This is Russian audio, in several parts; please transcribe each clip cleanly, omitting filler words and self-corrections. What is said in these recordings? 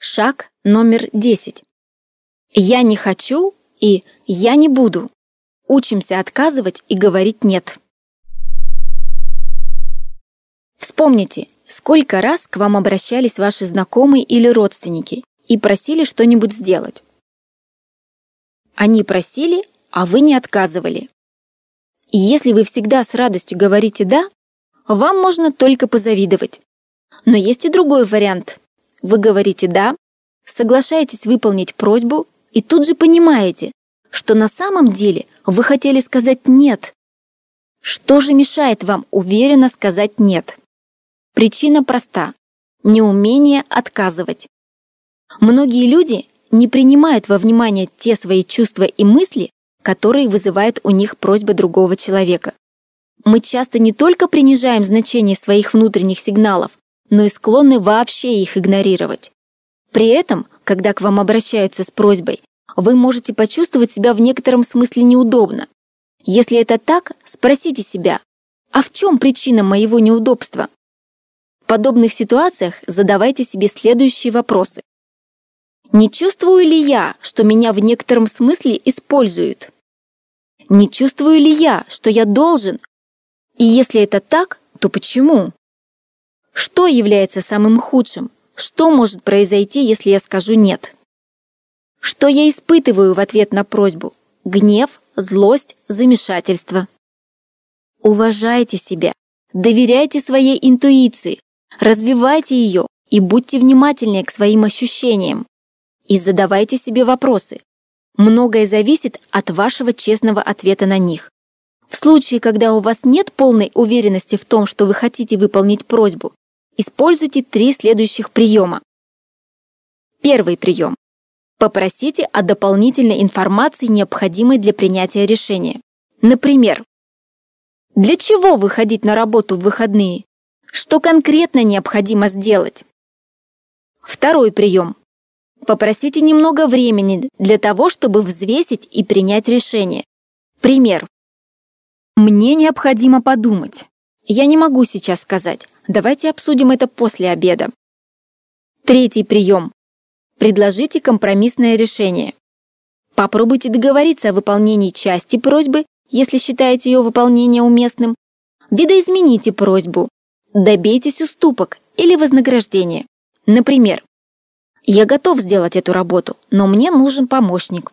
Шаг номер 10. Я не хочу и я не буду. Учимся отказывать и говорить «нет». Вспомните, сколько раз к вам обращались ваши знакомые или родственники и просили что-нибудь сделать. Они просили, а вы не отказывали. И если вы всегда с радостью говорите «да», вам можно только позавидовать. Но есть и другой вариант. Вы говорите «да», соглашаетесь выполнить просьбу и тут же понимаете, что на самом деле вы хотели сказать «нет». Что же мешает вам уверенно сказать «нет»? Причина проста – неумение отказывать. Многие люди не принимают во внимание те свои чувства и мысли, которые вызывает у них просьба другого человека. Мы часто не только принижаем значение своих внутренних сигналов, но и склонны вообще их игнорировать. При этом, когда к вам обращаются с просьбой, вы можете почувствовать себя в некотором смысле неудобно. Если это так, спросите себя, а в чем причина моего неудобства? В подобных ситуациях задавайте себе следующие вопросы. Не чувствую ли я, что меня в некотором смысле используют? Не чувствую ли я, что я должен? И если это так, то почему? Что является самым худшим? Что может произойти, если я скажу «нет»? Что я испытываю в ответ на просьбу? Гнев, злость, замешательство. Уважайте себя, доверяйте своей интуиции, развивайте ее и будьте внимательнее к своим ощущениям. И задавайте себе вопросы. Многое зависит от вашего честного ответа на них. В случае, когда у вас нет полной уверенности в том, что вы хотите выполнить просьбу, используйте 3 следующих приема. Первый прием. Попросите о дополнительной информации, необходимой для принятия решения. Например, для чего выходить на работу в выходные? Что конкретно необходимо сделать? Второй прием. Попросите немного времени для того, чтобы взвесить и принять решение. Пример. Мне необходимо подумать. Я не могу сейчас сказать. Давайте обсудим это после обеда. Третий прием. Предложите компромиссное решение. Попробуйте договориться о выполнении части просьбы, если считаете ее выполнение уместным. Видоизмените просьбу. Добейтесь уступок или вознаграждения. Например, я готов сделать эту работу, но мне нужен помощник.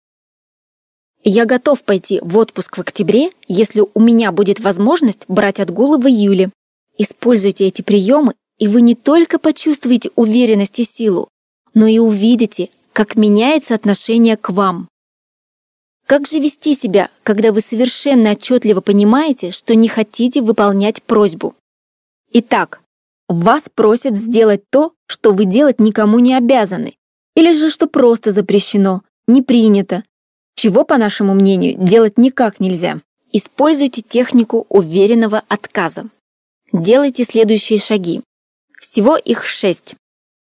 Я готов пойти в отпуск в октябре, если у меня будет возможность брать отгулы в июле. Используйте эти приемы, и вы не только почувствуете уверенность и силу, но и увидите, как меняется отношение к вам. Как же вести себя, когда вы совершенно отчетливо понимаете, что не хотите выполнять просьбу? Итак, вас просят сделать то, что вы делать никому не обязаны, или же что просто запрещено, не принято, чего, по нашему мнению, делать никак нельзя. Используйте технику уверенного отказа. Делайте следующие шаги. Всего их 6.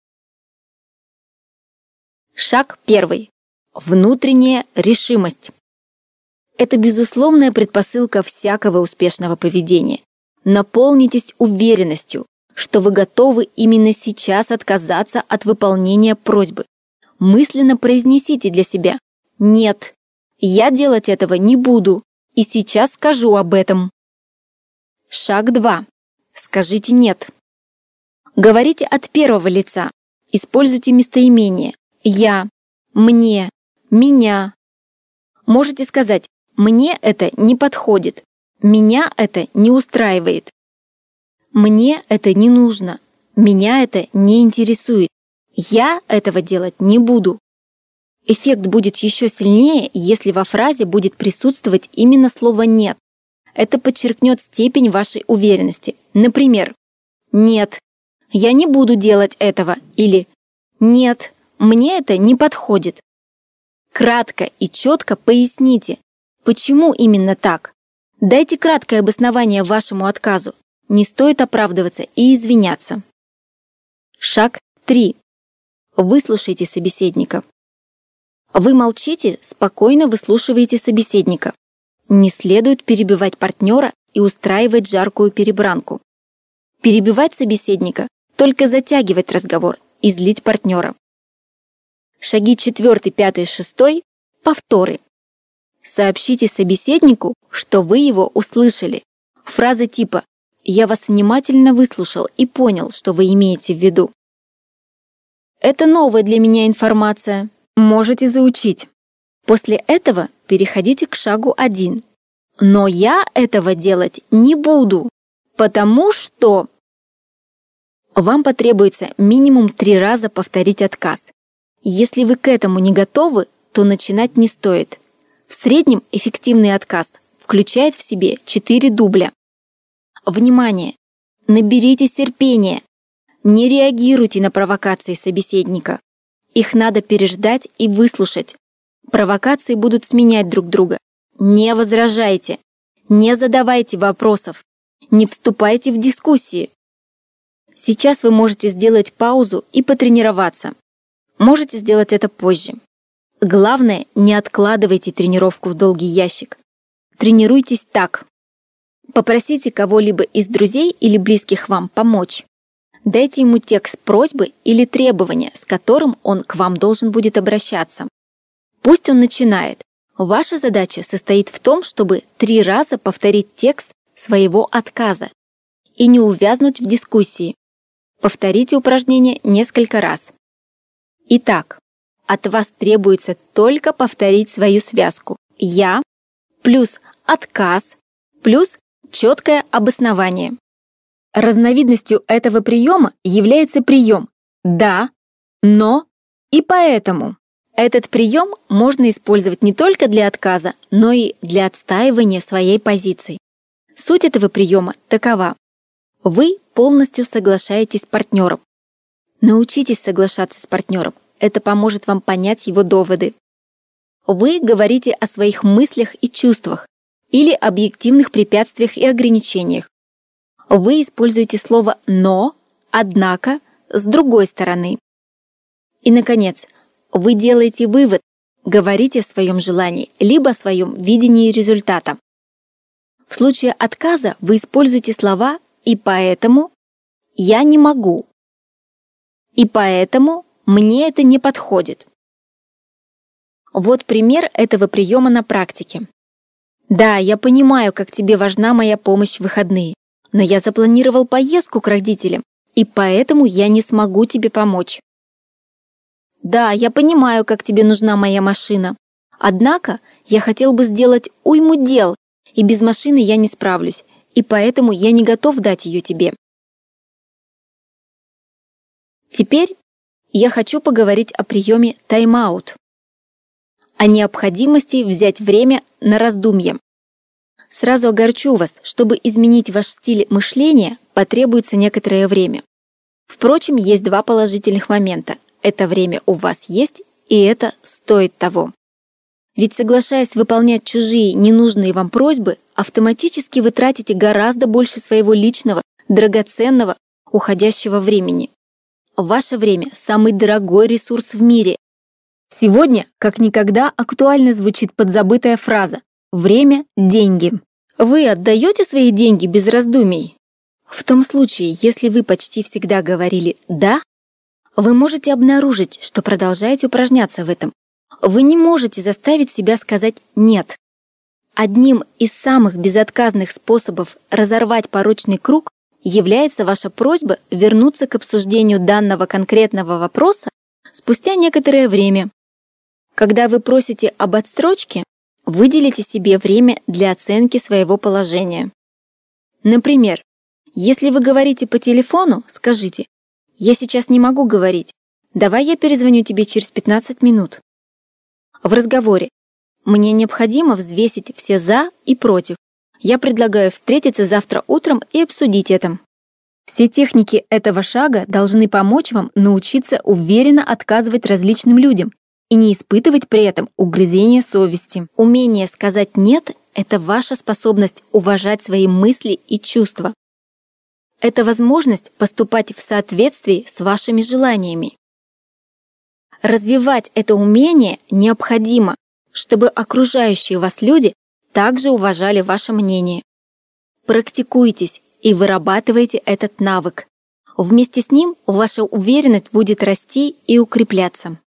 Шаг 1. Внутренняя решимость. Это безусловная предпосылка всякого успешного поведения. Наполнитесь уверенностью, что вы готовы именно сейчас отказаться от выполнения просьбы. Мысленно произнесите для себя «Нет, я делать этого не буду, и сейчас скажу об этом». Шаг 2. Скажите «нет». Говорите от первого лица. Используйте местоимение «я», «мне», «меня». Можете сказать «мне это не подходит», «меня это не устраивает», «мне это не нужно», «меня это не интересует», «я этого делать не буду». Эффект будет еще сильнее, если во фразе будет присутствовать именно слово «нет». Это подчеркнет степень вашей уверенности. Например, «Нет, я не буду делать этого» или «Нет, мне это не подходит». Кратко и четко поясните, почему именно так. Дайте краткое обоснование вашему отказу. Не стоит оправдываться и извиняться. Шаг 3. Выслушайте собеседника. Вы молчите, спокойно выслушиваете собеседника. Не следует перебивать партнера и устраивать жаркую перебранку. Перебивать собеседника – только затягивать разговор и злить партнера. Шаги 4, 5, 6 – повторы. Сообщите собеседнику, что вы его услышали. Фразы типа «Я вас внимательно выслушал и понял, что вы имеете в виду». Это новая для меня информация. Можете заучить. После этого переходите к шагу 1. Но я этого делать не буду, потому что... Вам потребуется минимум 3 раза повторить отказ. Если вы к этому не готовы, то начинать не стоит. В среднем эффективный отказ включает в себе 4 дубля. Внимание! Наберитесь терпения. Не реагируйте на провокации собеседника. Их надо переждать и выслушать. Провокации будут сменять друг друга. Не возражайте. Не задавайте вопросов. Не вступайте в дискуссии. Сейчас вы можете сделать паузу и потренироваться. Можете сделать это позже. Главное, не откладывайте тренировку в долгий ящик. Тренируйтесь так. Попросите кого-либо из друзей или близких вам помочь. Дайте ему текст просьбы или требования, с которым он к вам должен будет обращаться. Пусть он начинает. Ваша задача состоит в том, чтобы 3 раза повторить текст своего отказа и не увязнуть в дискуссии. Повторите упражнение несколько раз. Итак, от вас требуется только повторить свою связку «я» плюс «отказ» плюс четкое обоснование. Разновидностью этого приема является прием «да», «но» и «поэтому». Этот прием можно использовать не только для отказа, но и для отстаивания своей позиции. Суть этого приема такова. Вы полностью соглашаетесь с партнером. Научитесь соглашаться с партнером. Это поможет вам понять его доводы. Вы говорите о своих мыслях и чувствах или объективных препятствиях и ограничениях. Вы используете слово «но», «однако», «с другой стороны». И, наконец, вы делаете вывод, говорите о своем желании, либо о своем видении результата. В случае отказа вы используете слова «и поэтому», «я не могу», «и поэтому», «мне это не подходит». Вот пример этого приема на практике. Да, я понимаю, как тебе важна моя помощь в выходные, но я запланировал поездку к родителям, и поэтому я не смогу тебе помочь. Да, я понимаю, как тебе нужна моя машина. Однако я хотел бы сделать уйму дел, и без машины я не справлюсь, и поэтому я не готов дать ее тебе. Теперь я хочу поговорить о приеме тайм-аут, о необходимости взять время на раздумье. Сразу огорчу вас, чтобы изменить ваш стиль мышления, потребуется некоторое время. Впрочем, есть 2 положительных момента. Это время у вас есть, и это стоит того. Ведь соглашаясь выполнять чужие ненужные вам просьбы, автоматически вы тратите гораздо больше своего личного, драгоценного, уходящего времени. Ваше время – самый дорогой ресурс в мире. Сегодня, как никогда, актуально звучит подзабытая фраза «время – деньги». Вы отдаете свои деньги без раздумий? В том случае, если вы почти всегда говорили «да», вы можете обнаружить, что продолжаете упражняться в этом. Вы не можете заставить себя сказать «нет». Одним из самых безотказных способов разорвать порочный круг является ваша просьба вернуться к обсуждению данного конкретного вопроса спустя некоторое время. Когда вы просите об отсрочке, выделите себе время для оценки своего положения. Например, если вы говорите по телефону, скажите «Я сейчас не могу говорить, давай я перезвоню тебе через 15 минут». В разговоре «Мне необходимо взвесить все «за» и «против». Я предлагаю встретиться завтра утром и обсудить это. Все техники этого шага должны помочь вам научиться уверенно отказывать различным людям и не испытывать при этом угрызения совести. Умение сказать «нет» — это ваша способность уважать свои мысли и чувства. Это возможность поступать в соответствии с вашими желаниями. Развивать это умение необходимо, чтобы окружающие вас люди также уважали ваше мнение. Практикуйтесь и вырабатывайте этот навык. Вместе с ним ваша уверенность будет расти и укрепляться.